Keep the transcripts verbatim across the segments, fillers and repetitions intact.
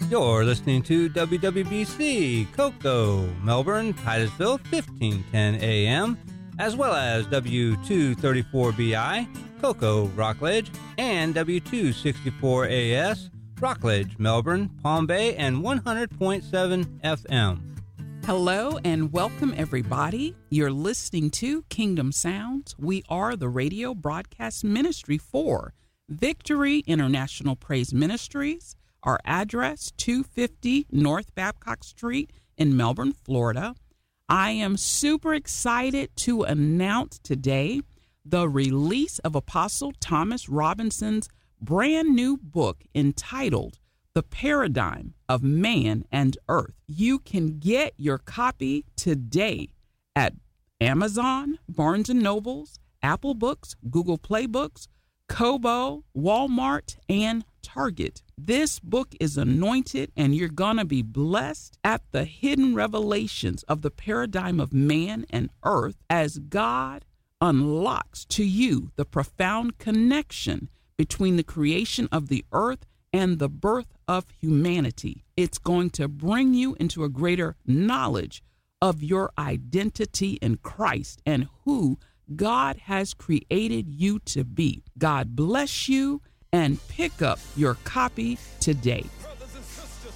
You're listening to W W B C, Cocoa, Melbourne, Titusville, fifteen ten A M, as well as W two thirty-four B I, Cocoa, Rockledge, and W two sixty-four A S, Rockledge, Melbourne, Palm Bay, and one hundred point seven F M. Hello and welcome, everybody. You're listening to Kingdom Sounds. We are the radio broadcast ministry for Victory International Praise Ministries. Our address, two fifty North Babcock Street in Melbourne, Florida. I am super excited to announce today the release of Apostle Thomas Robinson's brand new book entitled The Paradigm of Man and Earth. You can get your copy today at Amazon, Barnes and Nobles, Apple Books, Google Play Books, Kobo, Walmart, and Target. This book is anointed, and you're going to be blessed at the hidden revelations of the paradigm of man and earth as God unlocks to you the profound connection between the creation of the earth and the birth of humanity. It's going to bring you into a greater knowledge of your identity in Christ and who God has created you to be. God bless you, and pick up your copy today. Brothers and sisters,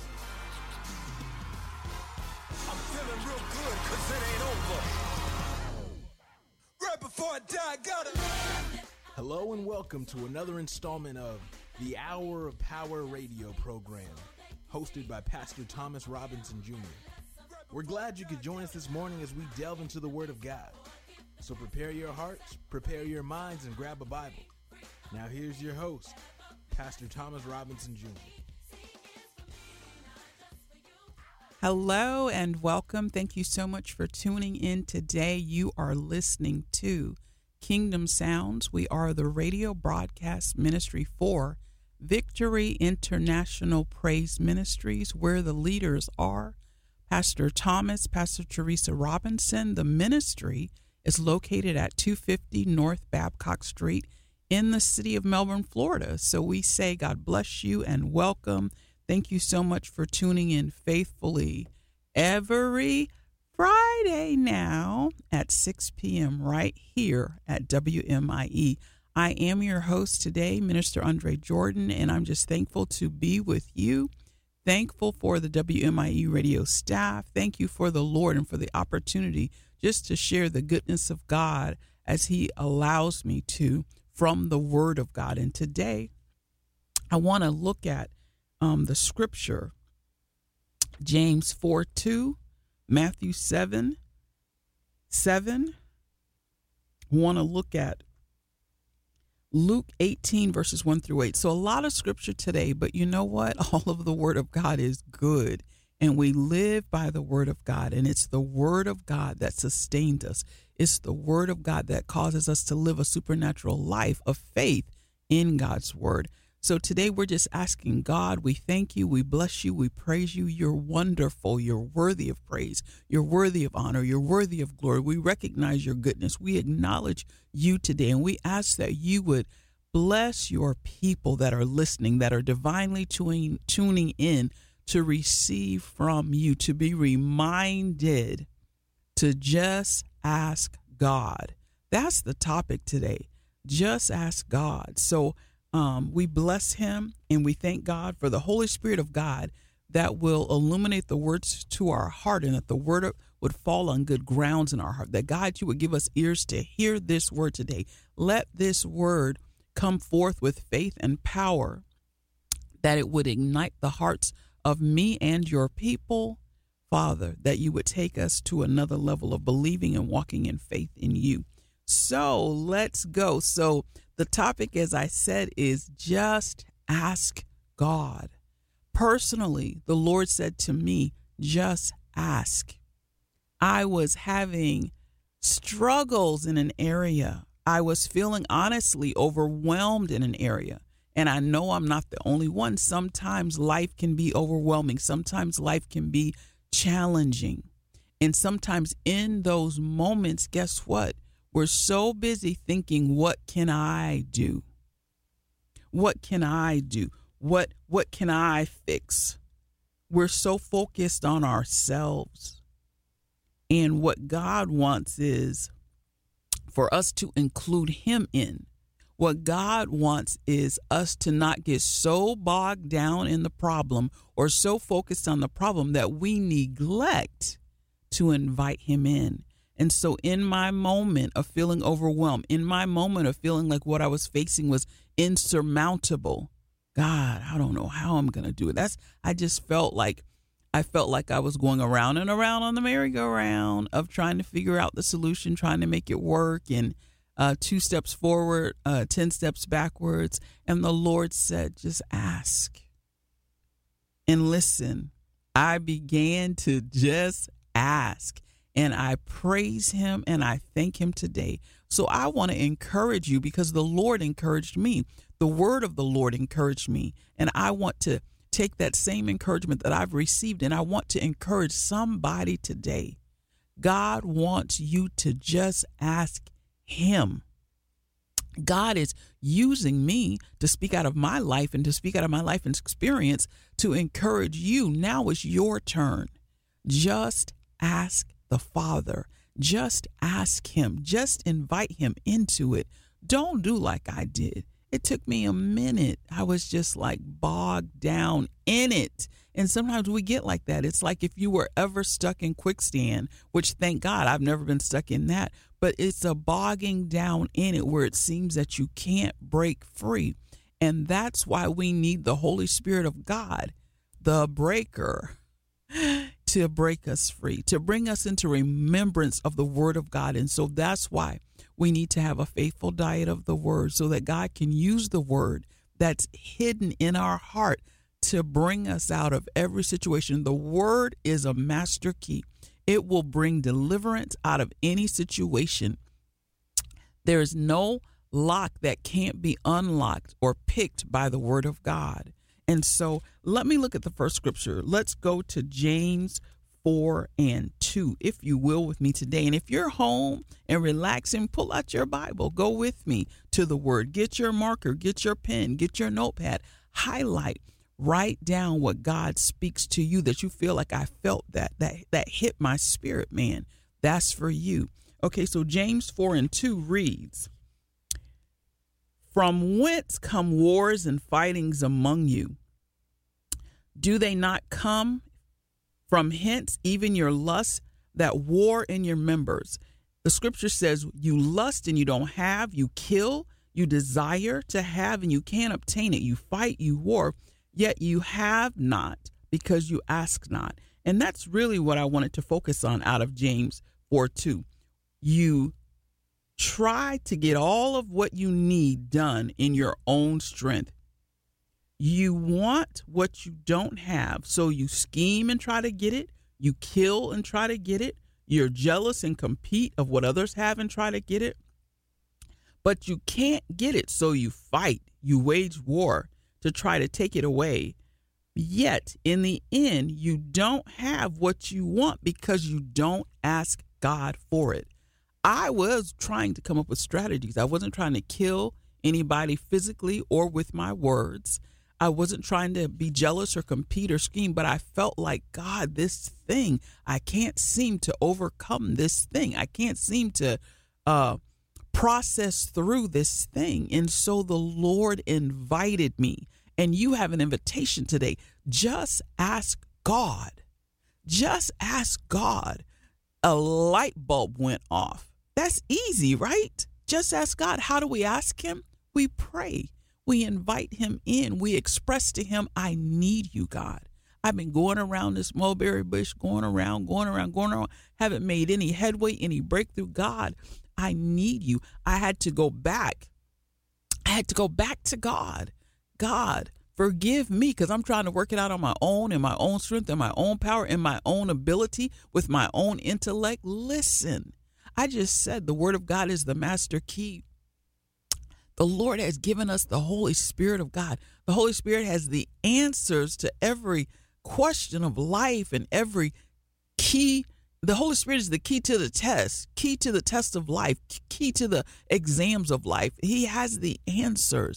I'm feeling real good because it ain't over. Right before I die, I gotta. Hello and welcome to another installment of the Hour of Power radio program, hosted by Pastor Thomas Robinson Junior We're glad you could join us this morning as we delve into the Word of God. So prepare your hearts, prepare your minds, and grab a Bible. Now here's your host, Pastor Thomas Robinson Junior Hello and welcome. Thank you so much for tuning in today. You are listening to Kingdom Sounds. We are the radio broadcast ministry for Victory International Praise Ministries, where the leaders are Pastor Thomas, Pastor Teresa Robinson. The ministry is located at two fifty North Babcock Street in the city of Melbourne, Florida. So we say God bless you and welcome. Thank you so much for tuning in faithfully every Friday now at six p.m. right here at W M I E. I am your host today, Minister Andre Jordan, and I'm just thankful to be with you. Thankful for the W M I E radio staff. Thank you for the Lord and for the opportunity just to share the goodness of God as He allows me to from the Word of God. And today I want to look at um, the scripture, James four two, Matthew seven seven. I want to look at Luke eighteen, verses one through eight. So a lot of scripture today, but you know what? All of the Word of God is good. And we live by the Word of God, and it's the Word of God that sustains us. It's the Word of God that causes us to live a supernatural life of faith in God's Word. So today we're just asking God, we thank you, we bless you, we praise you. You're wonderful. You're worthy of praise. You're worthy of honor. You're worthy of glory. We recognize your goodness. We acknowledge you today, and we ask that you would bless your people that are listening, that are divinely tuning, tuning in to receive from you, to be reminded to just ask God. That's the topic today. Just ask God. So um, we bless him and we thank God for the Holy Spirit of God that will illuminate the words to our heart, and that the word would fall on good grounds in our heart. That God, you would give us ears to hear this word today. Let this word come forth with faith and power, that it would ignite the hearts of me and your people, Father, that you would take us to another level of believing and walking in faith in you. So let's go. So the topic, as I said, is just ask God. Personally, the Lord said to me, just ask. I was having struggles in an area. I was feeling honestly overwhelmed in an area. And I know I'm not the only one. Sometimes life can be overwhelming. Sometimes life can be challenging. And sometimes in those moments, guess what? We're so busy thinking, what can I do? What can I do? What what can I fix? we're so focused on ourselves. And what God wants is for us to include him in. What God wants is us to not get so bogged down in the problem or so focused on the problem that we neglect to invite him in. And so in my moment of feeling overwhelmed, in my moment of feeling like what I was facing was insurmountable, God, I don't know how I'm going to do it. That's, I just felt like, I felt like I was going around and around on the merry-go-round of trying to figure out the solution, trying to make it work, and uh, two steps forward, uh, ten steps backwards. And the Lord said, just ask and listen. I began to just ask, and I praise him and I thank him today. So I want to encourage you because the Lord encouraged me. The word of the Lord encouraged me. And I want to take that same encouragement that I've received, and I want to encourage somebody today. God wants you to just ask him. God is using me to speak out of my life and to speak out of my life and experience to encourage you. Now it's your turn. Just ask the Father. Just ask him. Just invite him into it. Don't do like I did. It took me a minute. I was just like bogged down in it. And sometimes we get like that. It's like if you were ever stuck in quicksand, which thank God I've never been stuck in that, but it's a bogging down in it where it seems that you can't break free. And that's why we need the Holy Spirit of God, the breaker, to break us free, to bring us into remembrance of the word of God. And so that's why we need to have a faithful diet of the word so that God can use the word that's hidden in our heart to bring us out of every situation. The word is a master key. It will bring deliverance out of any situation. There is no lock that can't be unlocked or picked by the word of God. And so let me look at the first scripture. Let's go to James four and two, if you will, with me today. And if you're home and relaxing, pull out your Bible. Go with me to the word. Get your marker, get your pen, get your notepad, highlight, write down what God speaks to you that you feel like I felt that, that, that hit my spirit, man. That's for you. Okay, so James four and two reads, "From whence come wars and fightings among you? Do they not come from hence, even your lusts that war in your members?" The scripture says you lust and you don't have, you kill, you desire to have and you can't obtain it. You fight, you war, yet you have not because you ask not. And that's really what I wanted to focus on out of James four two. You try to get all of what you need done in your own strength. You want what you don't have, so you scheme and try to get it. You kill and try to get it. You're jealous and compete of what others have and try to get it. But you can't get it, so you fight. You wage war to try to take it away. Yet, in the end, you don't have what you want because you don't ask God for it. I was trying to come up with strategies. I wasn't trying to kill anybody physically or with my words. I wasn't trying to be jealous or compete or scheme, but I felt like, God, this thing, I can't seem to overcome this thing. I can't seem to uh, process through this thing. And so the Lord invited me. And you have an invitation today. Just ask God. Just ask God. A light bulb went off. That's easy, right? Just ask God. How do we ask him? We pray. We invite him in. We express to him, I need you, God. I've been going around this mulberry bush, going around, going around, going around, haven't made any headway, any breakthrough. God, I need you. I had to go back. I had to go back to God. God, forgive me because I'm trying to work it out on my own, in my own strength, in my own power, in my own ability, with my own intellect. Listen, I just said the word of God is the master key. The Lord has given us the Holy Spirit of God. The Holy Spirit has the answers to every question of life and every key. The Holy Spirit is the key to the test, key to the test of life, key to the exams of life. He has the answers.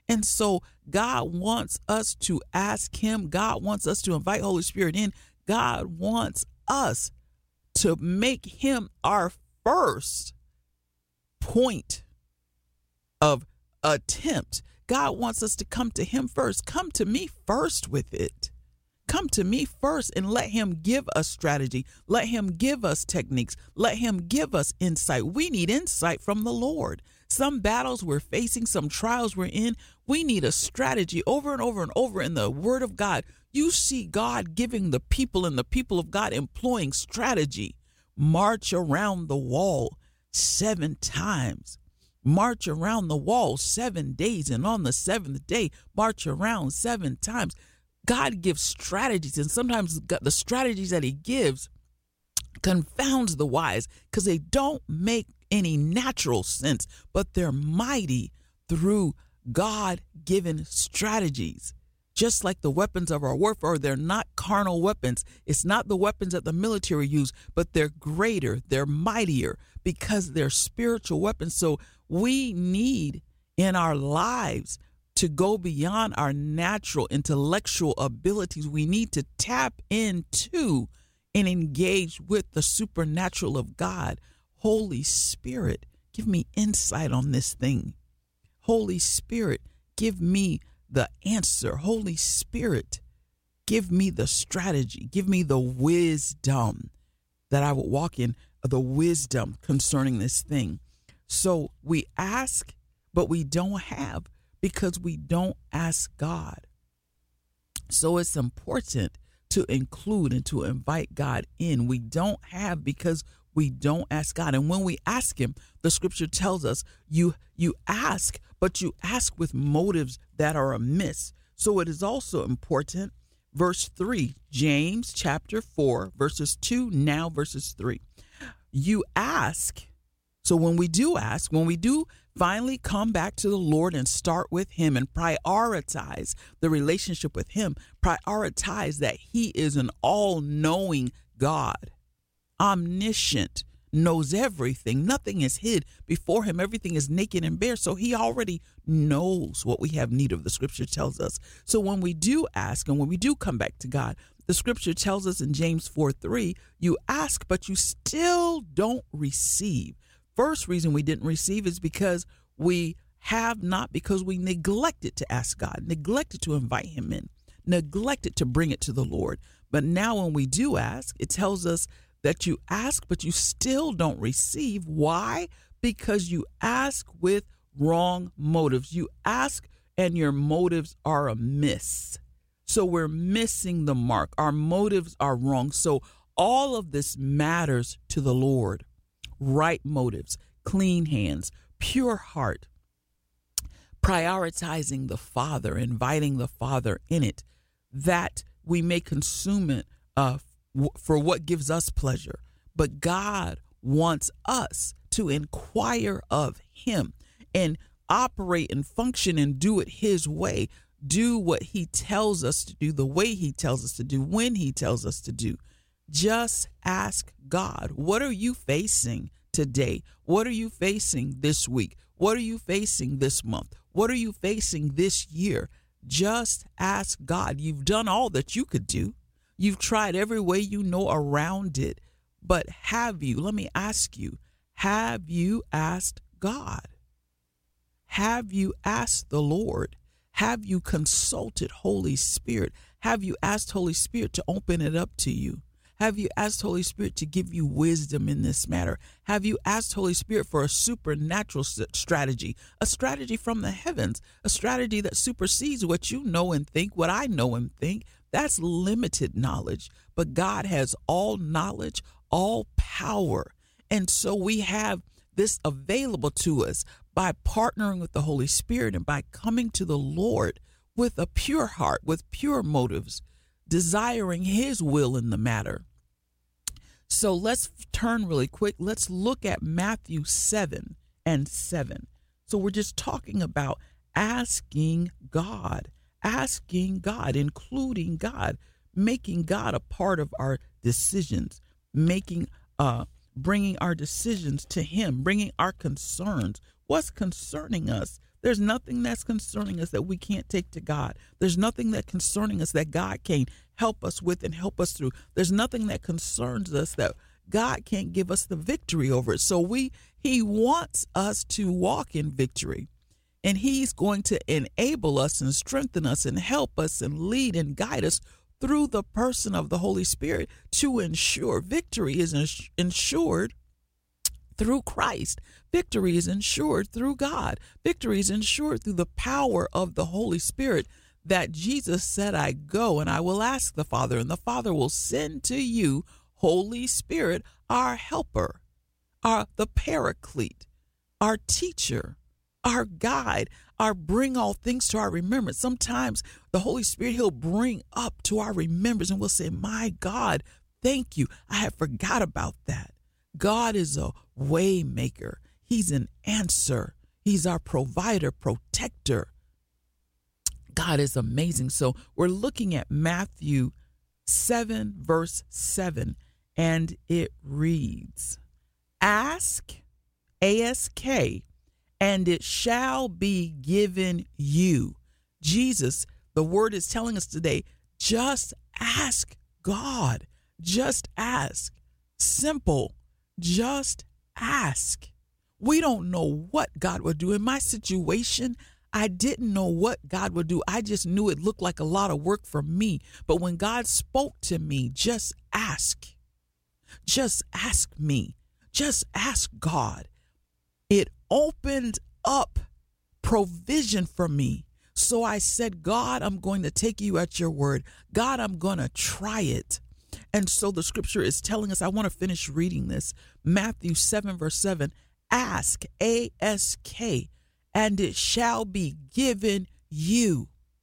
And so God wants us to ask him. God wants us to invite Holy Spirit in. God wants us to make him our first point of attempt. God wants us to come to him first. Come to me first with it. Come to me first and let him give us strategy. Let him give us techniques. Let him give us insight. We need insight from the Lord. Some battles we're facing, some trials we're in, we need a strategy over and over and over in the Word of God. You see God giving the people and the people of God employing strategy. March around the wall seven times. March around the wall seven days. And on the seventh day, march around seven times. God gives strategies, and sometimes the strategies that he gives confounds the wise because they don't make any natural sense, but they're mighty through God-given strategies. Just like the weapons of our warfare, they're not carnal weapons. It's not the weapons that the military use, but they're greater, they're mightier because they're spiritual weapons. So we need in our lives to go beyond our natural intellectual abilities. We need to tap into and engage with the supernatural of God. Holy Spirit, give me insight on this thing. Holy Spirit, give me the answer. Holy Spirit, give me the strategy. Give me the wisdom that I would walk in, the wisdom concerning this thing. So we ask, but we don't have, because we don't ask God. So it's important to include and to invite God in. We don't have because we don't ask God. And when we ask him, the scripture tells us you you ask, but you ask with motives that are amiss. So it is also important. Verse three, James chapter four, verses two, now verses three. You ask. So when we do ask, when we do finally come back to the Lord and start with him and prioritize the relationship with him, prioritize that he is an all-knowing God, omniscient, knows everything. Nothing is hid before him. Everything is naked and bare. So he already knows what we have need of, the scripture tells us. So when we do ask and when we do come back to God, the scripture tells us in James four three, you ask, but you still don't receive. First reason we didn't receive is because we have not, because we neglected to ask God, neglected to invite him in, neglected to bring it to the Lord. But now when we do ask, it tells us that you ask, but you still don't receive. Why? Because you ask with wrong motives. You ask and your motives are amiss. So we're missing the mark. Our motives are wrong. So all of this matters to the Lord. Right motives, clean hands, pure heart, prioritizing the Father, inviting the Father in it, that we may consume it uh, f- for what gives us pleasure. But God wants us to inquire of him and operate and function and do it his way. Do what he tells us to do, the way he tells us to do, when he tells us to do. Just ask God, what are you facing today? What are you facing this week? What are you facing this month? What are you facing this year? Just ask God. You've done all that you could do. You've tried every way you know around it. But have you, let me ask you, have you asked God? Have you asked the Lord? Have you consulted Holy Spirit? Have you asked Holy Spirit to open it up to you? Have you asked Holy Spirit to give you wisdom in this matter? Have you asked Holy Spirit for a supernatural strategy, a strategy from the heavens, a strategy that supersedes what you know and think, what I know and think? That's limited knowledge, but God has all knowledge, all power. And so we have this available to us by partnering with the Holy Spirit and by coming to the Lord with a pure heart, with pure motives, desiring his will in the matter. So let's turn really quick. Let's look at Matthew seven and seven. So we're just talking about asking God, asking God, including God, making God a part of our decisions, making, uh, bringing our decisions to him, bringing our concerns. What's concerning us? There's nothing that's concerning us that we can't take to God. There's nothing that concerning us that God can't help us with and help us through. There's nothing that concerns us that God can't give us the victory over it. So we, he wants us to walk in victory, and he's going to enable us and strengthen us and help us and lead and guide us through the person of the Holy Spirit to ensure victory is ins- ensured through Christ. Victory is ensured through God. Victory is ensured through the power of the Holy Spirit that Jesus said, I go and I will ask the Father, and the Father will send to you Holy Spirit, our helper, our the paraclete, our teacher, our guide, our bring all things to our remembrance. Sometimes the Holy Spirit, he'll bring up to our remembrance and we'll say, my God, thank you. I had forgot about that. God is a way maker. He's an answer. He's our provider, protector. God is amazing. So we're looking at Matthew seven, verse seven, and it reads, ask, A S K, and it shall be given you. Jesus, the word is telling us today, just ask God. Just ask. Simple. Just ask. We don't know what God would do. In my situation, I didn't know what God would do. I just knew it looked like a lot of work for me. But when God spoke to me, just ask. Just ask me. Just ask God. It opened up provision for me. So I said, God, I'm going to take you at your word. God, I'm going to try it. And so the scripture is telling us, I want to finish reading this. Matthew seven, verse seven, ask, A S K, and it shall be given you.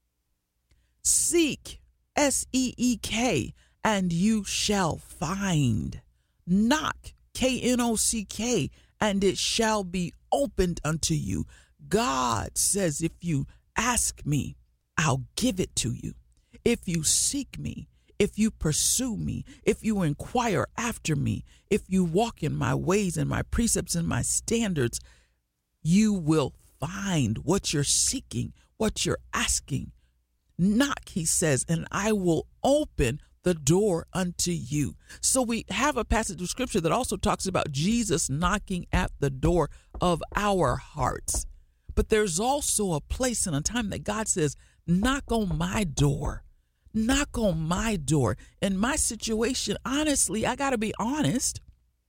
Seek, S E E K, and you shall find. Knock, K N O C K, and it shall be opened unto you. God says, if you ask me, I'll give it to you. If you seek me, if you pursue me, if you inquire after me, if you walk in my ways and my precepts and my standards, you will find what you're seeking, what you're asking. Knock, he says, and I will open the door unto you. So we have a passage of scripture that also talks about Jesus knocking at the door of our hearts. But there's also a place and a time that God says, knock on my door. Knock on my door. In my situation, honestly, I got to be honest,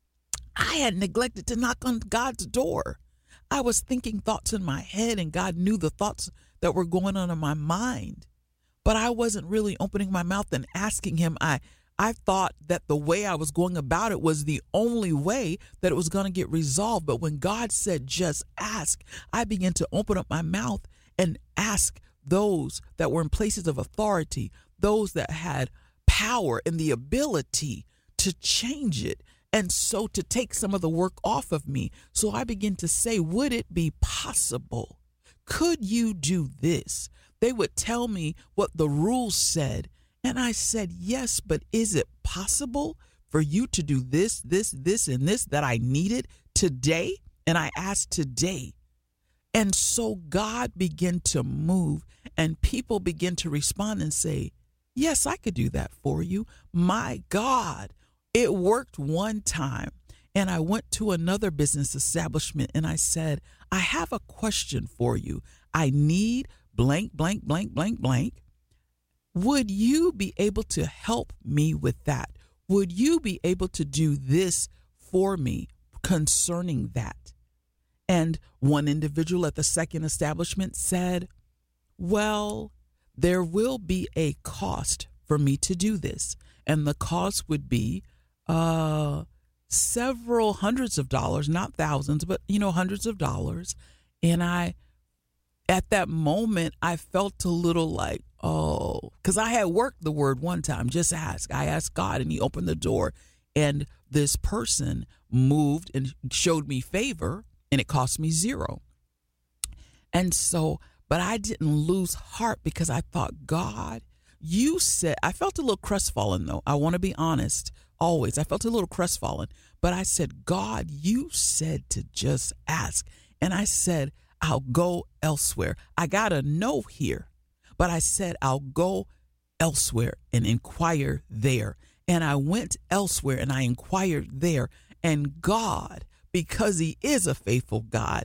I had neglected to knock on God's door. I was thinking thoughts in my head, and God knew the thoughts that were going on in my mind. But I wasn't really opening my mouth and asking him. I I thought that the way I was going about it was the only way that it was going to get resolved. But when God said, just ask, I began to open up my mouth and ask those that were in places of authority, those that had power and the ability to change it. And so to take some of the work off of me. So I begin to say, would it be possible? Could you do this? They would tell me what the rules said. And I said, yes, but is it possible for you to do this, this, this, and this that I needed today? And I asked today. And so God began to move, and people begin to respond and say, yes, I could do that for you. My God, it worked one time. And I went to another business establishment and I said, I have a question for you. I need blank, blank, blank, blank, blank. Would you be able to help me with that? Would you be able to do this for me concerning that? And one individual at the second establishment said, well, there will be a cost for me to do this. And the cost would be uh, several hundreds of dollars, not thousands, but, you know, hundreds of dollars. And I, at that moment, I felt a little like, oh, because I had worked the word one time, just ask. I asked God and he opened the door, and this person moved and showed me favor, and it cost me zero. And so, but I didn't lose heart because I thought, God, you said, I felt a little crestfallen though. I want to be honest, always. I felt a little crestfallen, but I said, God, you said to just ask. And I said, I'll go elsewhere. I got a no here, but I said, I'll go elsewhere and inquire there. And I went elsewhere and I inquired there. And God, because he is a faithful God,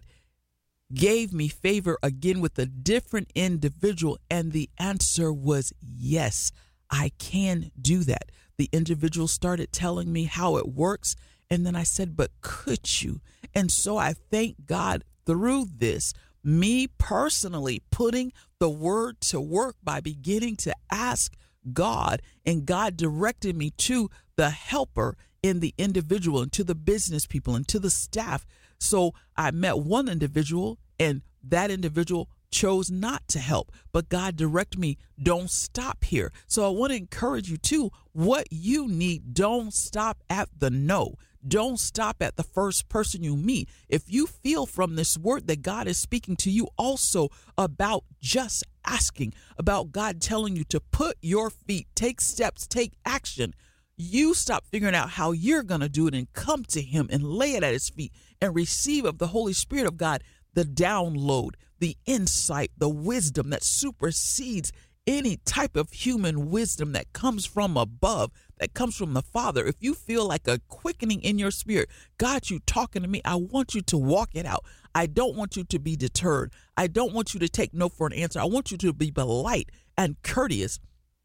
gave me favor again with a different individual. And the answer was yes, I can do that. The individual started telling me how it works. And then I said, but could you? And so I thank God through this, me personally putting the word to work by beginning to ask God, and God directed me to the helper in the individual and to the business people and to the staff. So I met one individual and that individual chose not to help, but God directed me, don't stop here. So I want to encourage you too, what you need, don't stop at the no. Don't stop at the first person you meet. If you feel from this word that God is speaking to you also about just asking, about God telling you to put your feet, take steps, take action, you stop figuring out how you're going to do it and come to him and lay it at his feet and receive of the Holy Spirit of God the download, the insight, the wisdom that supersedes any type of human wisdom that comes from above, that comes from the Father. If you feel like a quickening in your spirit, God, you talking to me, I want you to walk it out. I don't want you to be deterred. I don't want you to take no for an answer. I want you to be polite and courteous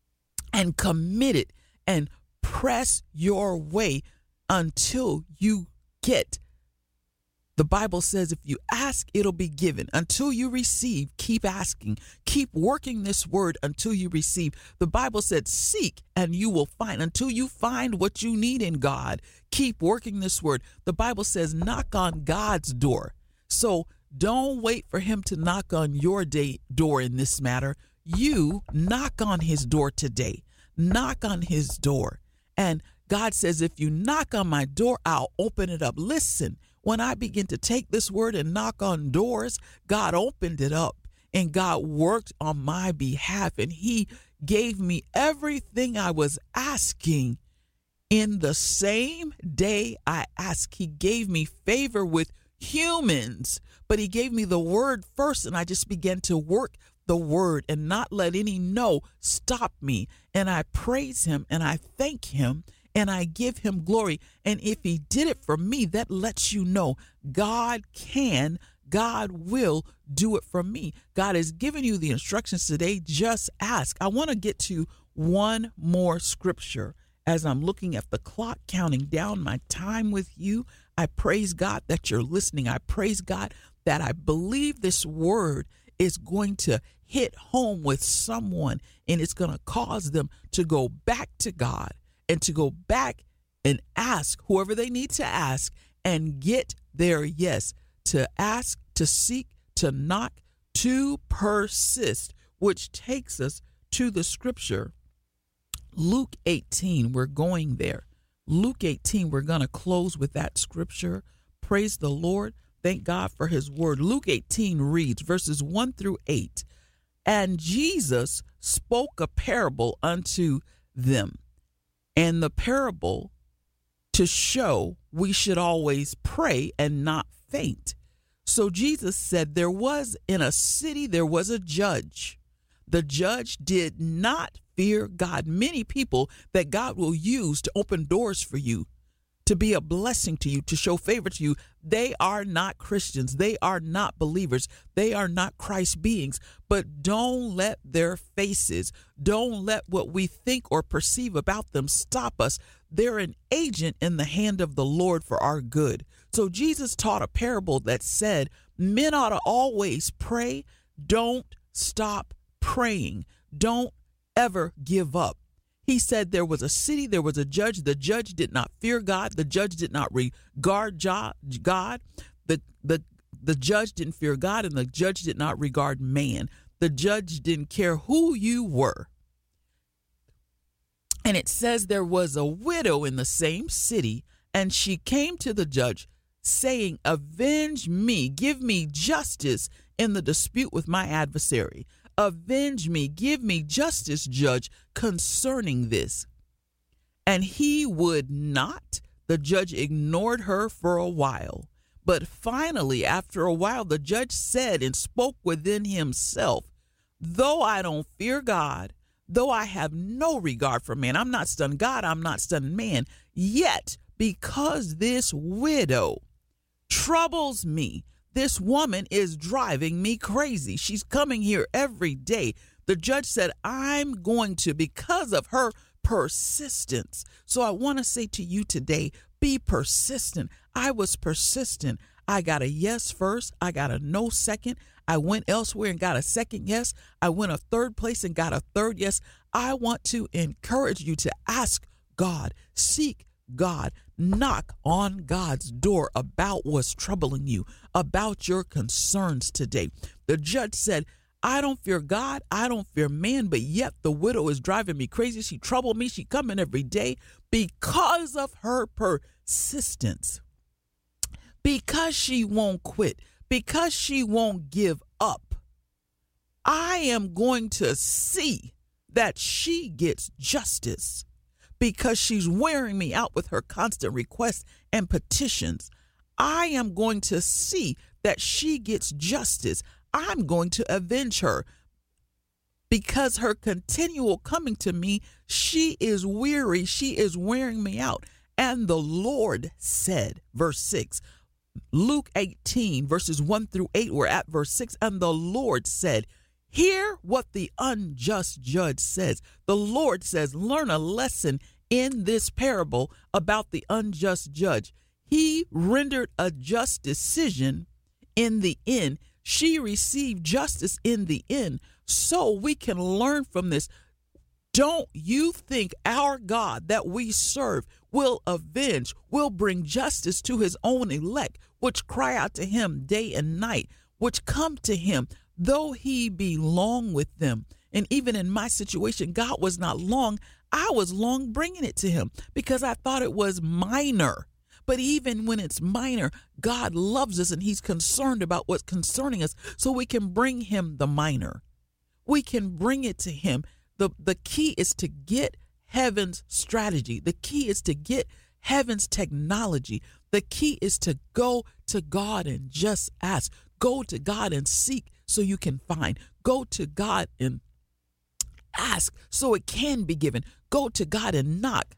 and committed and press your way until you get. The Bible says if you ask, it'll be given. Until you receive, keep asking. Keep working this word until you receive. The Bible said, seek and you will find. Until you find what you need in God, keep working this word. The Bible says, knock on God's door. So don't wait for him to knock on your day door in this matter. You knock on his door today. Knock on his door. And God says, if you knock on my door, I'll open it up. Listen. When I begin to take this word and knock on doors, God opened it up and God worked on my behalf and he gave me everything I was asking in the same day I asked. He gave me favor with humans, but he gave me the word first and I just began to work the word and not let any no stop me. And I praise him and I thank him. And I give him glory. And if he did it for me, that lets you know God can, God will do it for me. God has given you the instructions today. Just ask. I want to get to one more scripture as I'm looking at the clock, counting down my time with you. I praise God that you're listening. I praise God that I believe this word is going to hit home with someone and it's going to cause them to go back to God. And to go back and ask whoever they need to ask and get their yes. To ask, to seek, to knock, to persist, which takes us to the scripture. Luke eighteen, we're going there. Luke eighteen, we're going to close with that scripture. Praise the Lord. Thank God for his word. Luke eighteen reads verses one through eight. And Jesus spoke a parable unto them. And the parable to show we should always pray and not faint. So Jesus said there was in a city, there was a judge. The judge did not fear God. Many people that God will use to open doors for you, to be a blessing to you, to show favor to you, they are not Christians. They are not believers. They are not Christ beings. But don't let their faces, don't let what we think or perceive about them stop us. They're an agent in the hand of the Lord for our good. So Jesus taught a parable that said, men ought to always pray. Don't stop praying. Don't ever give up. He said there was a city, there was a judge. The judge did not fear God. The judge did not regard God. The, the, the judge didn't fear God, and the judge did not regard man. The judge didn't care who you were. And it says there was a widow in the same city, and she came to the judge saying, avenge me, give me justice in the dispute with my adversary. Avenge me, give me justice, judge, concerning this. And he would not. The judge ignored her for a while. But finally, after a while, the judge said and spoke within himself, though I don't fear God, though I have no regard for man, I'm not stunned God, I'm not stunned man, yet because this widow troubles me, this woman is driving me crazy. She's coming here every day. The judge said, I'm going to, because of her persistence. So I want to say to you today, be persistent. I was persistent. I got a yes first. I got a no second. I went elsewhere and got a second yes. I went a third place and got a third yes. I want to encourage you to ask God, seek God, knock on God's door about what's troubling you, about your concerns today. The judge said, I don't fear God, I don't fear man, but yet the widow is driving me crazy. She troubled me. She coming every day because of her persistence, because she won't quit, because she won't give up. I am going to see that she gets justice because she's wearing me out with her constant requests and petitions. I am going to see that she gets justice. I'm going to avenge her because her continual coming to me, she is weary. She is wearing me out. And the Lord said, verse six, Luke eighteen, verses one through eight, we're at verse six. And the Lord said, hear what the unjust judge says. The Lord says, learn a lesson in this parable about the unjust judge. He rendered a just decision in the end. She received justice in the end. So we can learn from this. Don't you think our God that we serve will avenge, will bring justice to his own elect, which cry out to him day and night, which come to him, though he be long with them? And even in my situation, God was not long. I was long bringing it to him because I thought it was minor. But even when it's minor, God loves us and he's concerned about what's concerning us, so we can bring him the minor. We can bring it to him. The, the key is to get heaven's strategy. The key is to get heaven's technology. The key is to go to God and just ask. Go to God and seek so you can find. Go to God and ask so it can be given. Go to God and knock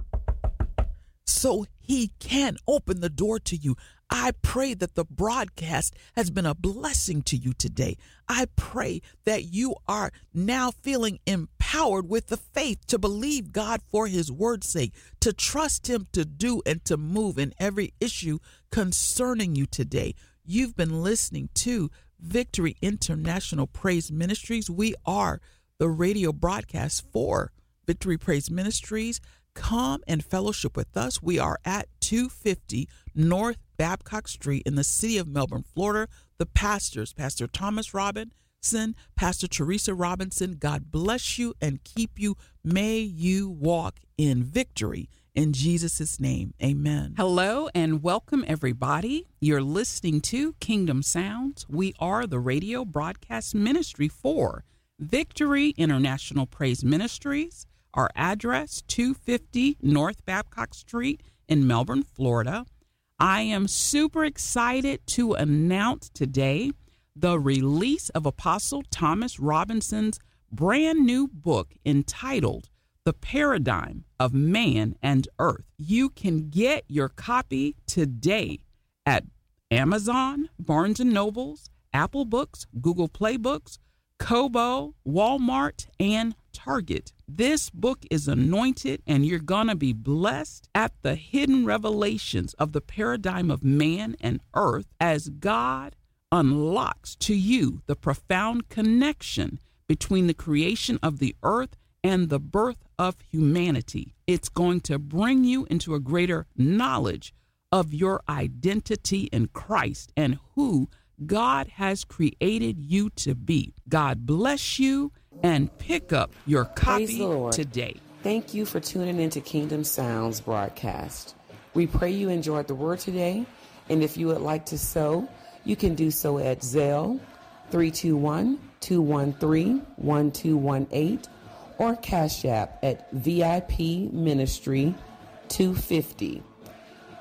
so he can open the door to you. I pray that the broadcast has been a blessing to you today. I pray that you are now feeling empowered with the faith to believe God for his word's sake, to trust him to do and to move in every issue concerning you today. You've been listening to Victory International Praise Ministries. We are the radio broadcast for Victory Praise Ministries. Come and fellowship with us. We are at two fifty North Babcock Street in the city of Melbourne, Florida. The pastors, Pastor Thomas Robinson, Pastor Teresa Robinson, God bless you and keep you. May you walk in victory. In Jesus' name, amen. Hello and welcome, everybody. You're listening to Kingdom Sounds. We are the radio broadcast ministry for Victory International Praise Ministries. Our address, two fifty North Babcock Street in Melbourne, Florida. I am super excited to announce today the release of Apostle Thomas Robinson's brand new book entitled The Paradigm of Man and Earth. You can get your copy today at Amazon, Barnes and Nobles, Apple Books, Google Play Books, Kobo, Walmart, and Target. This book is anointed, and you're going to be blessed at the hidden revelations of the paradigm of man and earth as God unlocks to you the profound connection between the creation of the earth and the birth of humanity. It's going to bring you into a greater knowledge of your identity in Christ and who God has created you to be. God bless you, and pick up your copy today. Thank you for tuning into Kingdom Sounds broadcast. We pray you enjoyed the word today, and if you would like to sow, you can do so at Zelle three two one, two one three, one two one eight or Cash App at V I P Ministry two fifty.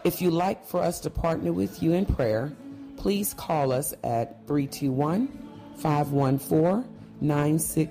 If you'd like for us to partner with you in prayer, please call us at three two one, five one four, nine six